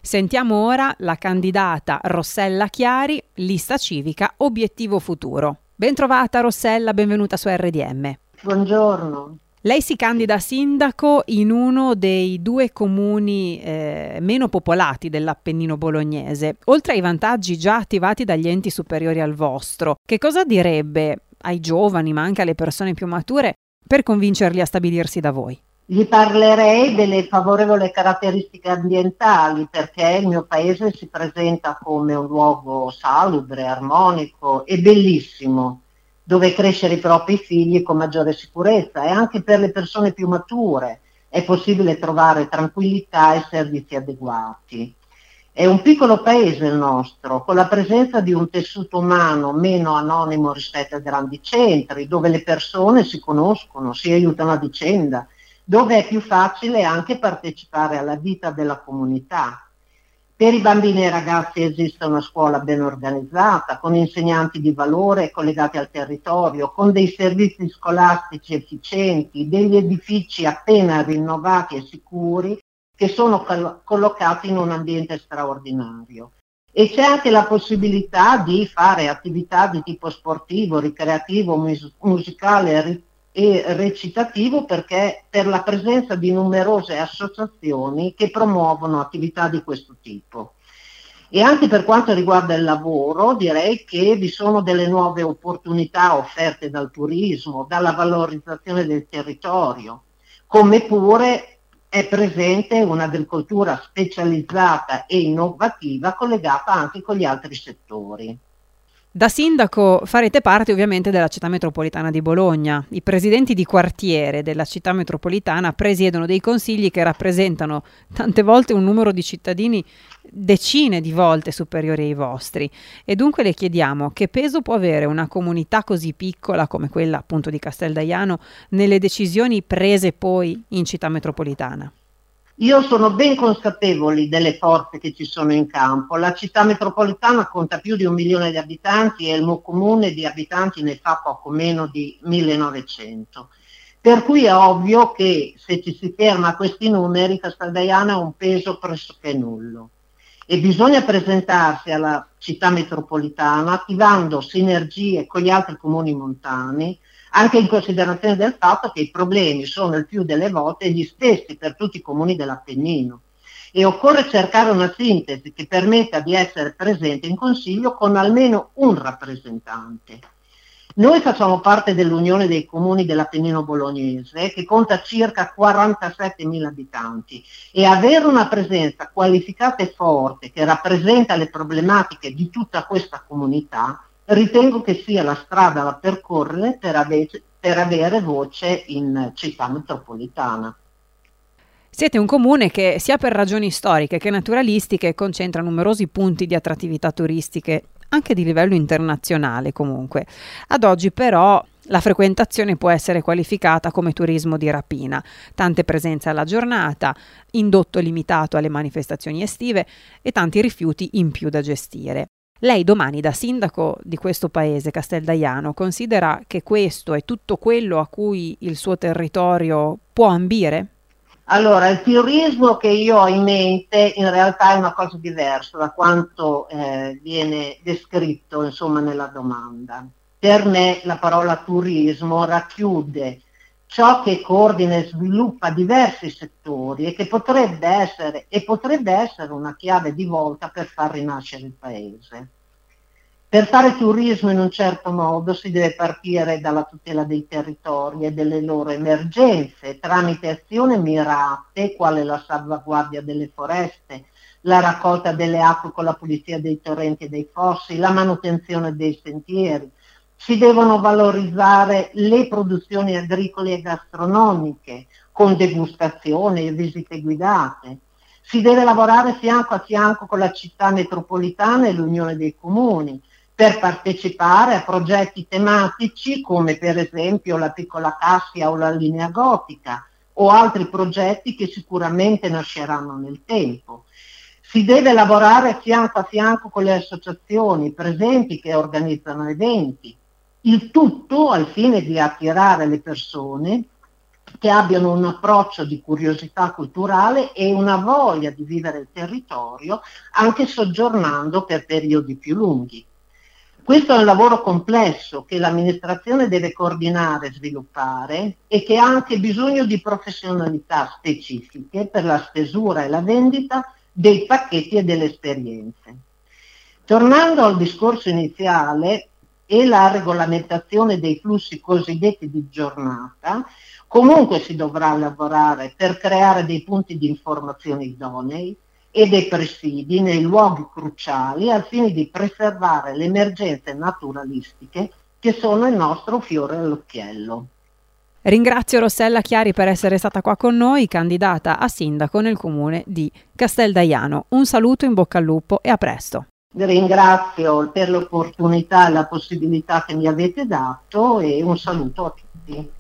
Sentiamo ora la candidata Rossella Chiari, Lista Civica Obiettivo Futuro. Bentrovata Rossella, benvenuta su RDM. Buongiorno. Lei si candida a sindaco in uno dei due comuni meno popolati dell'Appennino bolognese, oltre ai vantaggi già attivati dagli enti superiori al vostro. Che cosa direbbe ai giovani, ma anche alle persone più mature, per convincerli a stabilirsi da voi? Gli parlerei delle favorevoli caratteristiche ambientali, perché il mio paese si presenta come un luogo salubre, armonico e bellissimo, dove crescere i propri figli con maggiore sicurezza, e anche per le persone più mature è possibile trovare tranquillità e servizi adeguati. È un piccolo paese il nostro, con la presenza di un tessuto umano meno anonimo rispetto ai grandi centri, dove le persone si conoscono, si aiutano a vicenda, dove è più facile anche partecipare alla vita della comunità. Per i bambini e i ragazzi esiste una scuola ben organizzata, con insegnanti di valore collegati al territorio, con dei servizi scolastici efficienti, degli edifici appena rinnovati e sicuri che sono collocati in un ambiente straordinario. E c'è anche la possibilità di fare attività di tipo sportivo, ricreativo, musicale e recitativo, perché per la presenza di numerose associazioni che promuovono attività di questo tipo. E anche per quanto riguarda il lavoro, direi che vi sono delle nuove opportunità offerte dal turismo, dalla valorizzazione del territorio, come pure è presente un'agricoltura specializzata e innovativa collegata anche con gli altri settori. Da sindaco farete parte ovviamente della città metropolitana di Bologna. I presidenti di quartiere della città metropolitana presiedono dei consigli che rappresentano tante volte un numero di cittadini decine di volte superiori ai vostri. E dunque le chiediamo che peso può avere una comunità così piccola come quella appunto di Casteldaiano nelle decisioni prese poi in città metropolitana. Io sono ben consapevole delle forze che ci sono in campo. La città metropolitana conta più di 1 milione di abitanti e il mio comune di abitanti ne fa poco meno di 1900. Per cui è ovvio che se ci si ferma a questi numeri, Casteldaiano ha un peso pressoché nullo. E bisogna presentarsi alla città metropolitana attivando sinergie con gli altri comuni montani, anche in considerazione del fatto che i problemi sono il più delle volte gli stessi per tutti i comuni dell'Appennino, e occorre cercare una sintesi che permetta di essere presente in consiglio con almeno un rappresentante. Noi facciamo parte dell'Unione dei Comuni dell'Appennino bolognese, che conta circa 47.000 abitanti, e avere una presenza qualificata e forte che rappresenta le problematiche di tutta questa comunità ritengo che sia la strada da percorrere per avere voce in città metropolitana. Siete un comune che sia per ragioni storiche che naturalistiche concentra numerosi punti di attrattività turistiche, anche di livello internazionale comunque. Ad oggi però la frequentazione può essere qualificata come turismo di rapina, tante presenze alla giornata, indotto limitato alle manifestazioni estive e tanti rifiuti in più da gestire. Lei domani da sindaco di questo paese, Casteldaiano, considera che questo è tutto quello a cui il suo territorio può ambire? Allora, il turismo che io ho in mente in realtà è una cosa diversa da quanto viene descritto, insomma, nella domanda. Per me la parola turismo racchiude ciò che coordina e sviluppa diversi settori e che potrebbe essere una chiave di volta per far rinascere il paese. Per fare turismo in un certo modo si deve partire dalla tutela dei territori e delle loro emergenze tramite azioni mirate, quale la salvaguardia delle foreste, la raccolta delle acque con la pulizia dei torrenti e dei fossi, la manutenzione dei sentieri. Si devono valorizzare le produzioni agricole e gastronomiche con degustazioni e visite guidate. Si deve lavorare fianco a fianco con la città metropolitana e l'Unione dei Comuni per partecipare a progetti tematici come per esempio la piccola Cassia o la linea gotica o altri progetti che sicuramente nasceranno nel tempo. Si deve lavorare fianco a fianco con le associazioni presenti che organizzano eventi, il tutto al fine di attirare le persone che abbiano un approccio di curiosità culturale e una voglia di vivere il territorio anche soggiornando per periodi più lunghi. Questo è un lavoro complesso che l'amministrazione deve coordinare e sviluppare e che ha anche bisogno di professionalità specifiche per la stesura e la vendita dei pacchetti e delle esperienze. Tornando al discorso iniziale e la regolamentazione dei flussi cosiddetti di giornata, comunque si dovrà lavorare per creare dei punti di informazione idonei e dei presidi nei luoghi cruciali al fine di preservare le emergenze naturalistiche che sono il nostro fiore all'occhiello. Ringrazio Rossella Chiari per essere stata qua con noi, candidata a sindaco nel comune di Casteldaiano. Un saluto, in bocca al lupo e a presto. Vi ringrazio per l'opportunità e la possibilità che mi avete dato e un saluto a tutti.